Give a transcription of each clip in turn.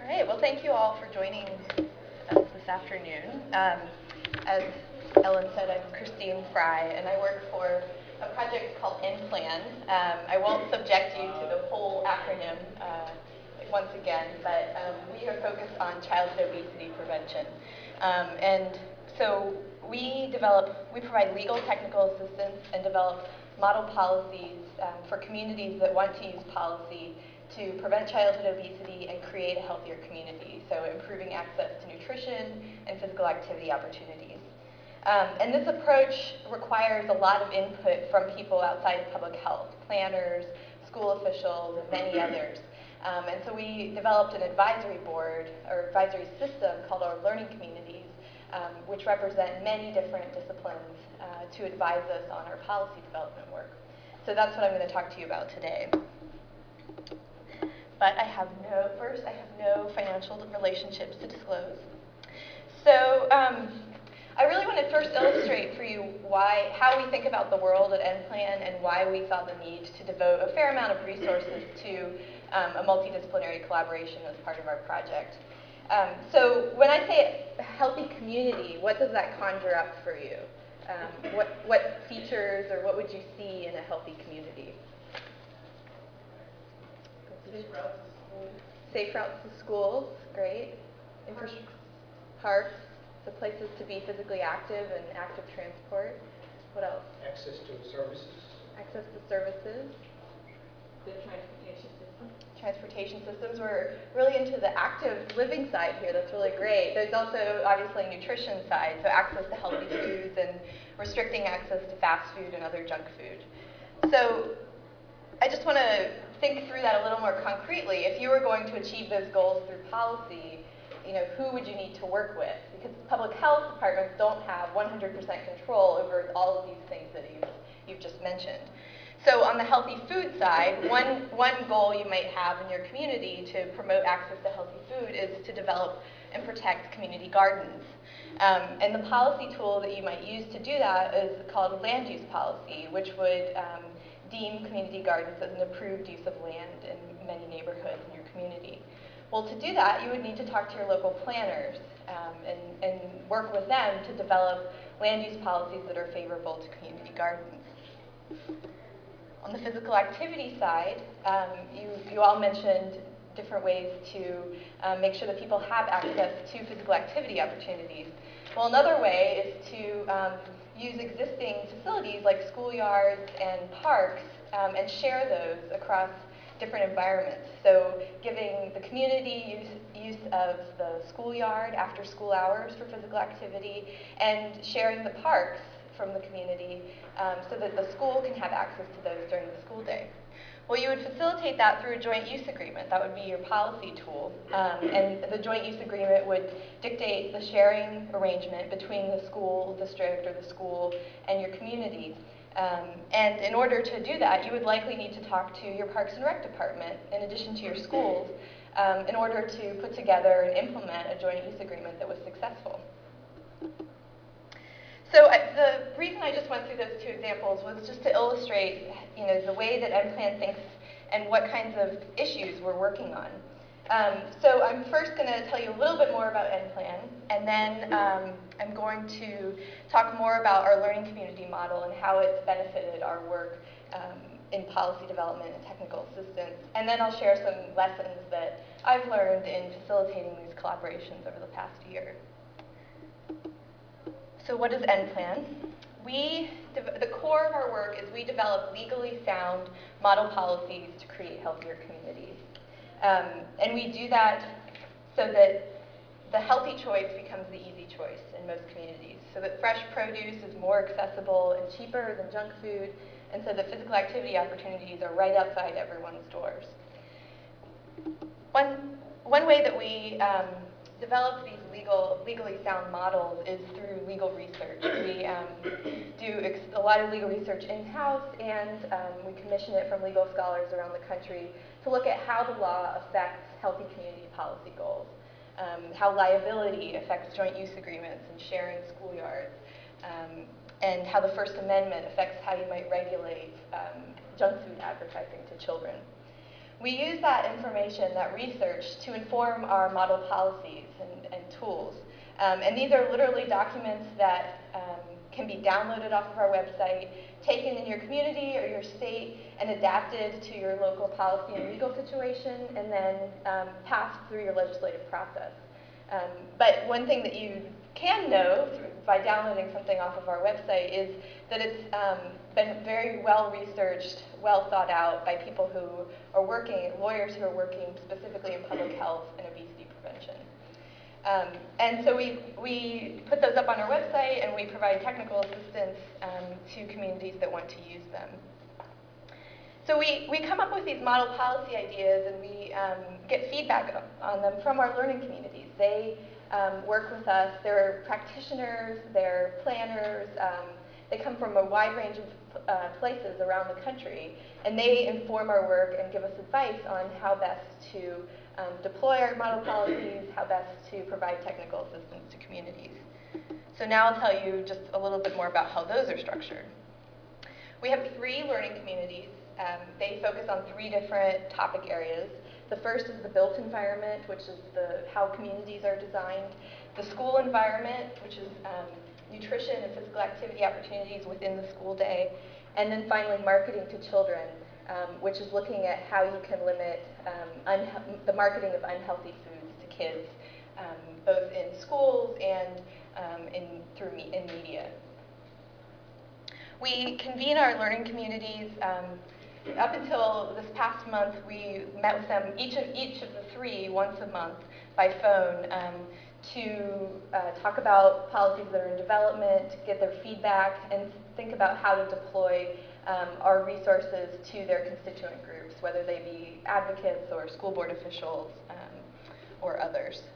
All right, well, thank you all for joining us this afternoon. As Ellen said, I'm Christine Fry, and I work for a project called NPLAN. I won't subject you to the whole acronym once again, but we are focused on childhood obesity prevention. And so we provide legal technical assistance and develop model policies for communities that want to use policy to prevent childhood obesity and create a healthier community, so improving access to nutrition and physical activity opportunities. And this approach requires a lot of input from people outside of public health, planners, school officials, and many others. And so we developed an advisory board, or advisory system called our learning communities, which represent many different disciplines to advise us on our policy development work. So that's what I'm going to talk to you about today. But I have no financial relationships to disclose. So I really want to first illustrate for you how we think about the world at NPLAN and why we saw the need to devote a fair amount of resources to a multidisciplinary collaboration as part of our project. So when I say healthy community, what does that conjure up for you? What features or what would you see in a healthy community? Safe routes to schools, great. Parks, so places to be physically active and active transport. What else? Access to services. Access to services. The transportation system. Transportation systems. We're really into the active living side here. That's really great. There's also obviously a nutrition side, so access to healthy foods and restricting access to fast food and other junk food. So I just want to think through that a little more concretely. If you were going to achieve those goals through policy, who would you need to work with? Because public health departments don't have 100% control over all of these things that you've just mentioned. So on the healthy food side, one goal you might have in your community to promote access to healthy food is to develop and protect community gardens. And the policy tool that you might use to do that is called a land use policy, which would deem community gardens as an approved use of land in many neighborhoods in your community. Well, to do that, you would need to talk to your local planners and work with them to develop land use policies that are favorable to community gardens. On the physical activity side, you all mentioned different ways to make sure that people have access to physical activity opportunities. Well, another way is to use existing facilities like schoolyards and parks and share those across different environments. So giving the community use of the schoolyard after school hours for physical activity and sharing the parks from the community so that the school can have access to those during the school day. Well, you would facilitate that through a joint use agreement. That would be your policy tool. And the joint use agreement would dictate the sharing arrangement between the school district or the school and your community. And in order to do that, you would likely need to talk to your Parks and Rec department, in addition to your schools, in order to put together and implement a joint use agreement that was successful. So the reason I just went through those two examples was just to illustrate, the way that NPLAN thinks and what kinds of issues we're working on. So I'm first going to tell you a little bit more about NPLAN, and then I'm going to talk more about our learning community model and how it's benefited our work in policy development and technical assistance. And then I'll share some lessons that I've learned in facilitating these collaborations over the past year. So what is NPLAN? The core of our work is we develop legally sound model policies to create healthier communities. And we do that so that the healthy choice becomes the easy choice in most communities, so that fresh produce is more accessible and cheaper than junk food, and so that physical activity opportunities are right outside everyone's doors. One way that we develop these legally sound models is through legal research. We do a lot of legal research in-house, and we commission it from legal scholars around the country to look at how the law affects healthy community policy goals, how liability affects joint use agreements and sharing schoolyards, and how the First Amendment affects how you might regulate junk food advertising to children. we use that information, that research, to inform our model policies and tools. And these are literally documents that can be downloaded off of our website, taken in your community or your state, and adapted to your local policy and legal situation, and then passed through your legislative process. But one thing that you can know by downloading something off of our website is that it's been very well researched, well thought out by people who are working, lawyers who are working specifically in public health and obesity prevention. And so we put those up on our website, and we provide technical assistance to communities that want to use them. So we come up with these model policy ideas, and we get feedback on them from our learning communities. They work with us. They're practitioners, they're planners. They come from a wide range of places around the country, and they inform our work and give us advice on how best to deploy our model policies, how best to provide technical assistance to communities. So now I'll tell you just a little bit more about how those are structured. We have 3 learning communities. They focus on 3 different topic areas. The first is the built environment, which is how communities are designed. The school environment, which is nutrition and physical activity opportunities within the school day. And then finally, marketing to children, which is looking at how you can limit the marketing of unhealthy foods to kids, both in schools and in media. We convene our learning communities. Up until this past month, we met with them, each of the 3, once a month by phone, to talk about policies that are in development, get their feedback, and think about how to deploy our resources to their constituent groups, whether they be advocates or school board officials or others.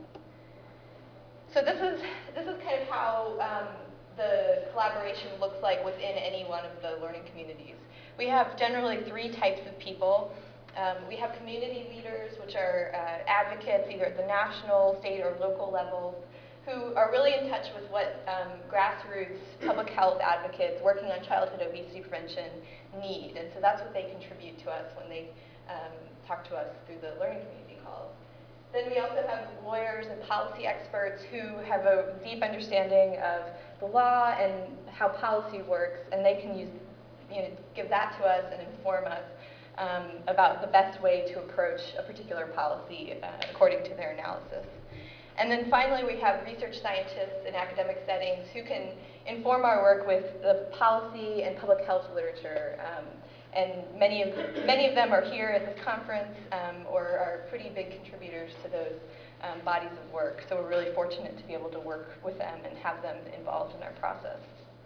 So this is kind of how the collaboration looks like within any one of the learning communities. We have generally 3 types of people. We have community leaders, which are advocates either at the national, state, or local levels, who are really in touch with what grassroots public health advocates working on childhood obesity prevention need. And so that's what they contribute to us when they talk to us through the learning community calls. Then we also have lawyers and policy experts who have a deep understanding of the law and how policy works, and they can give that to us and inform us about the best way to approach a particular policy according to their analysis. And then finally, we have research scientists in academic settings who can inform our work with the policy and public health literature. And many of them are here at this conference or are pretty big contributors to those bodies of work. So we're really fortunate to be able to work with them and have them involved in our process.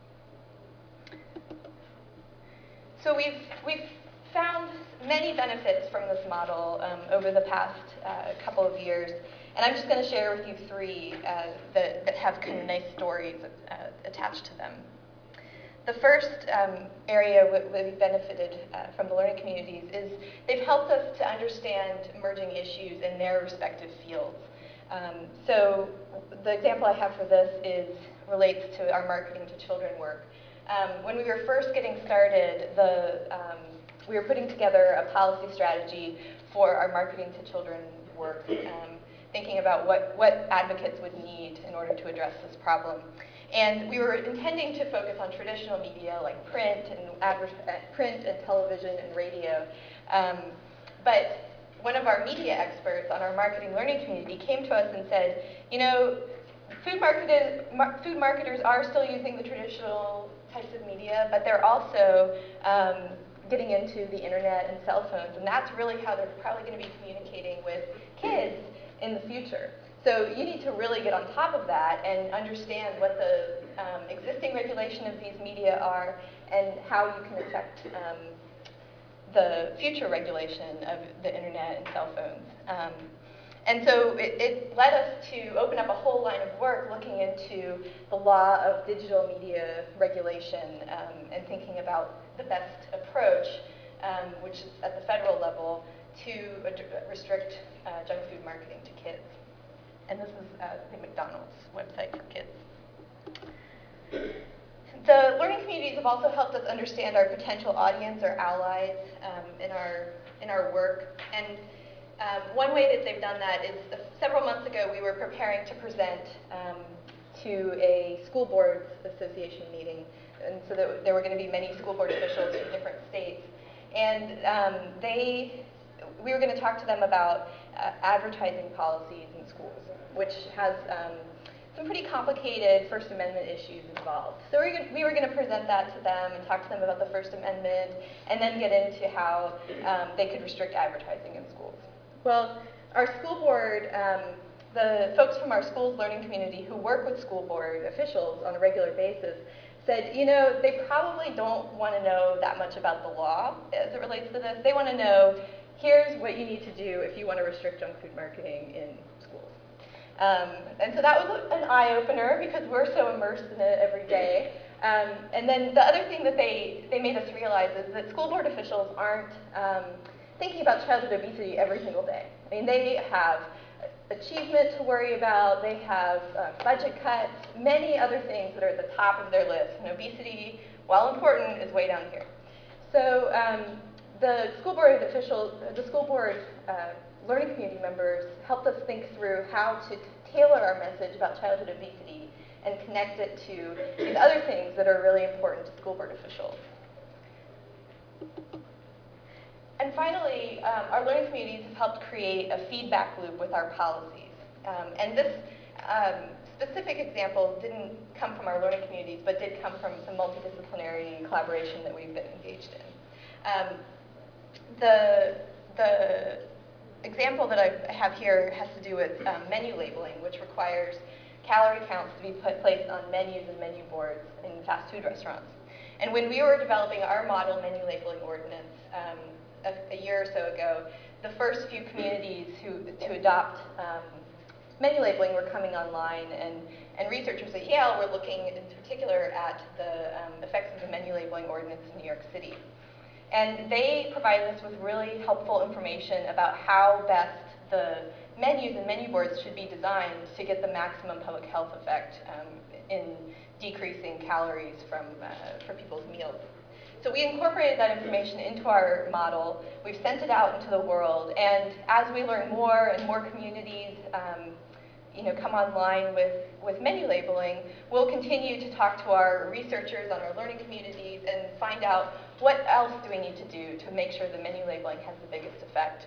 So we've found many benefits from this model over the past couple of years. And I'm just going to share with you 3 that have kind of nice stories attached to them. The first area where we've benefited from the learning communities is they've helped us to understand emerging issues in their respective fields. So the example I have for this relates to our marketing to children work. When we were first getting started, we were putting together a policy strategy for our marketing to children work, thinking about what advocates would need in order to address this problem. And we were intending to focus on traditional media like print and television and radio. But one of our media experts on our marketing learning community came to us and said, food marketers are still using the traditional types of media, but they're also getting into the internet and cell phones, and that's really how they're probably going to be communicating with kids in the future. So you need to really get on top of that and understand what the existing regulation of these media are and how you can affect the future regulation of the internet and cell phones. And so it led us to open up a whole line of work looking into the law of digital media regulation and thinking about the best approach, which is at the federal level, to restrict junk food marketing to kids. And this is the McDonald's website for kids. The learning communities have also helped us understand our potential audience or allies in our in our work. And one way that they've done that is several months ago we were preparing to present to a school boards association meeting, and so there were going to be many school board officials from different states, and we were going to talk to them about advertising policies in schools, which has some pretty complicated First Amendment issues involved. So we were going to present that to them and talk to them about the First Amendment, and then get into how they could restrict advertising in schools. Well, our school board, the folks from our school's learning community who work with school board officials on a regular basis said, you know, they probably don't want to know that much about the law as it relates to this. They want to know, here's what you need to do if you want to restrict junk food marketing in schools. And so that was an eye-opener because we're so immersed in it every day. And then the other thing that they made us realize is that school board officials aren't thinking about childhood obesity every single day. I mean, they have achievement to worry about, they have budget cuts, many other things that are at the top of their list, and obesity, while important, is way down here. So the school board learning community members helped us think through how to tailor our message about childhood obesity and connect it to these other things that are really important to school board officials. And finally, our learning communities have helped create a feedback loop with our policies. And this specific example didn't come from our learning communities, but did come from some multidisciplinary collaboration that we've been engaged in. The example that I have here has to do with menu labeling, which requires calorie counts to be placed on menus and menu boards in fast food restaurants. And when we were developing our model menu labeling ordinance a year or so ago, the first few communities to adopt menu labeling were coming online, and researchers at Yale were looking in particular at the effects of the menu labeling ordinance in New York City. And they provided us with really helpful information about how best the menus and menu boards should be designed to get the maximum public health effect in decreasing calories for people's meals. So we incorporated that information into our model. We've sent it out into the world, and as we learn more and more communities come online with menu labeling, we'll continue to talk to our researchers on our learning communities and find out what else do we need to do to make sure the menu labeling has the biggest effect.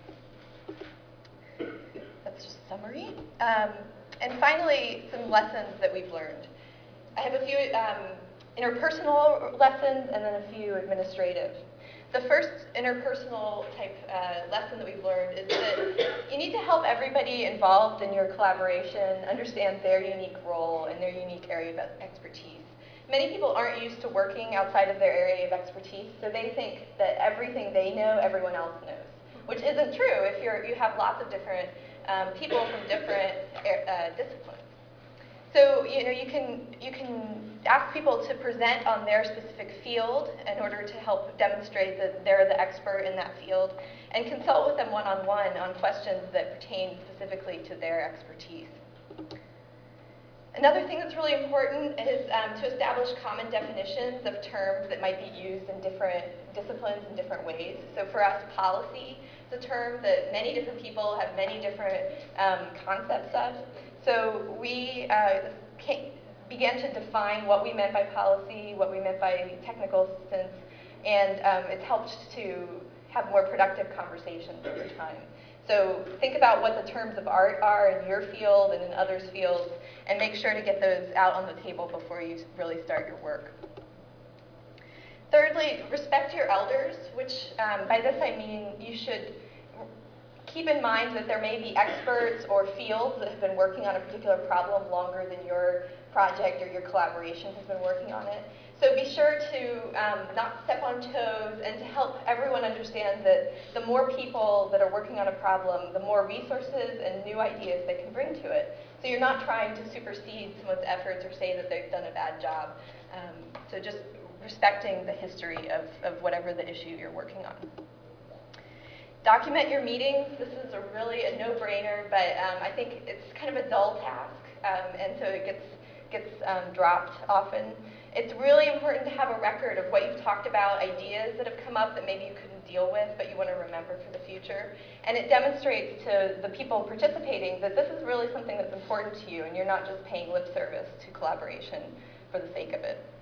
That's just summary. And finally, some lessons that we've learned. I have a few interpersonal lessons and then a few administrative. The first interpersonal type lesson that we've learned is that you need to help everybody involved in your collaboration understand their unique role and their unique area of expertise. Many people aren't used to working outside of their area of expertise, so they think that everything they know, everyone else knows, which isn't true if you have lots of different people from different disciplines. So you can ask people to present on their specific field in order to help demonstrate that they're the expert in that field, and consult with them one-on-one on questions that pertain specifically to their expertise. Another thing that's really important is to establish common definitions of terms that might be used in different disciplines in different ways. So for us, policy is a term that many different people have many different concepts of. So we began to define what we meant by policy, what we meant by technical assistance, and it's helped to have more productive conversations over time. So think about what the terms of art are in your field and in others' fields, and make sure to get those out on the table before you really start your work. Thirdly, respect your elders, which by this I mean you should keep in mind that there may be experts or fields that have been working on a particular problem longer than your project or your collaboration has been working on it. So be sure to not step on toes and to help everyone understand that the more people that are working on a problem, the more resources and new ideas they can bring to it. So you're not trying to supersede someone's efforts or say that they've done a bad job. So just respecting the history of whatever the issue you're working on. Document your meetings. This is really a no-brainer, but I think it's kind of a dull task, and so it gets dropped often. It's really important to have a record of what you've talked about, ideas that have come up that maybe you couldn't deal with, but you want to remember for the future. And it demonstrates to the people participating that this is really something that's important to you, and you're not just paying lip service to collaboration for the sake of it.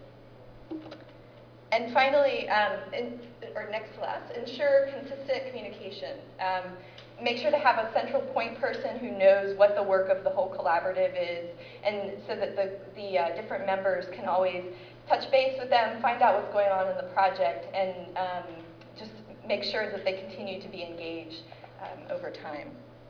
And finally, or next to last, ensure consistent communication. Make sure to have a central point person who knows what the work of the whole collaborative is, and so that the different members can always touch base with them, find out what's going on in the project, and just make sure that they continue to be engaged over time.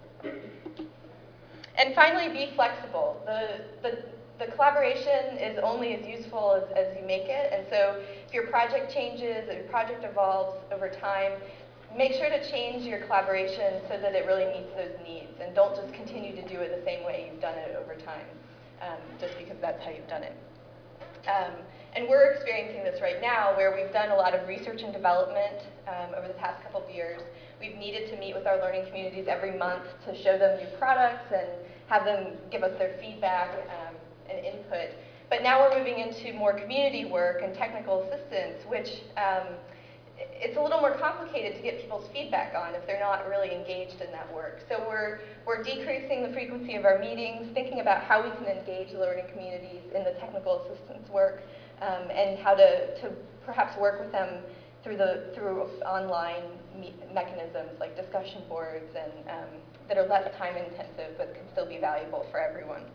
And finally, be flexible. The collaboration is only as useful as you make it, and so if your project changes, if your project evolves over time, make sure to change your collaboration so that it really meets those needs, and don't just continue to do it the same way you've done it over time, just because that's how you've done it. And we're experiencing this right now, where we've done a lot of research and development over the past couple of years. We've needed to meet with our learning communities every month to show them new products and have them give us their feedback and input. But now we're moving into more community work and technical assistance, which it's a little more complicated to get people's feedback on if they're not really engaged in that work. So we're decreasing the frequency of our meetings, thinking about how we can engage the learning communities in the technical assistance work, and how to perhaps work with them through online mechanisms like discussion boards and that are less time intensive but can still be valuable for everyone.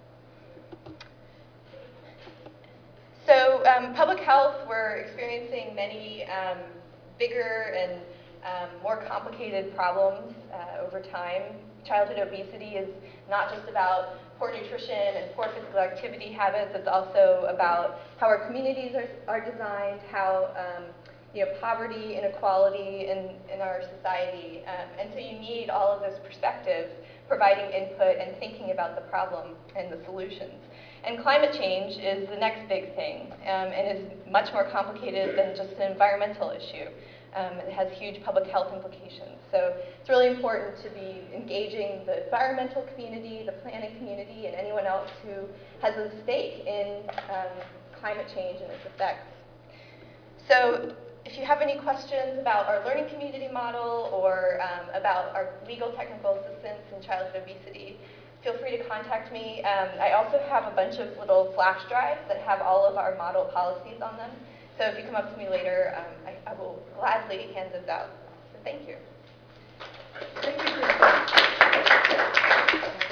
So public health, we're experiencing many bigger and more complicated problems over time. Childhood obesity is not just about poor nutrition and poor physical activity habits, it's also about how our communities are designed, how poverty, inequality in our society. And so you need all of those perspectives providing input and thinking about the problem and the solutions. And climate change is the next big thing, and is much more complicated than just an environmental issue. It has huge public health implications. So it's really important to be engaging the environmental community, the planning community, and anyone else who has a stake in climate change and its effects. So if you have any questions about our learning community model or about our legal technical assistance in childhood obesity, feel free to contact me. I also have a bunch of little flash drives that have all of our model policies on them. So if you come up to me later, I will gladly hand those out. So thank you. Thank you.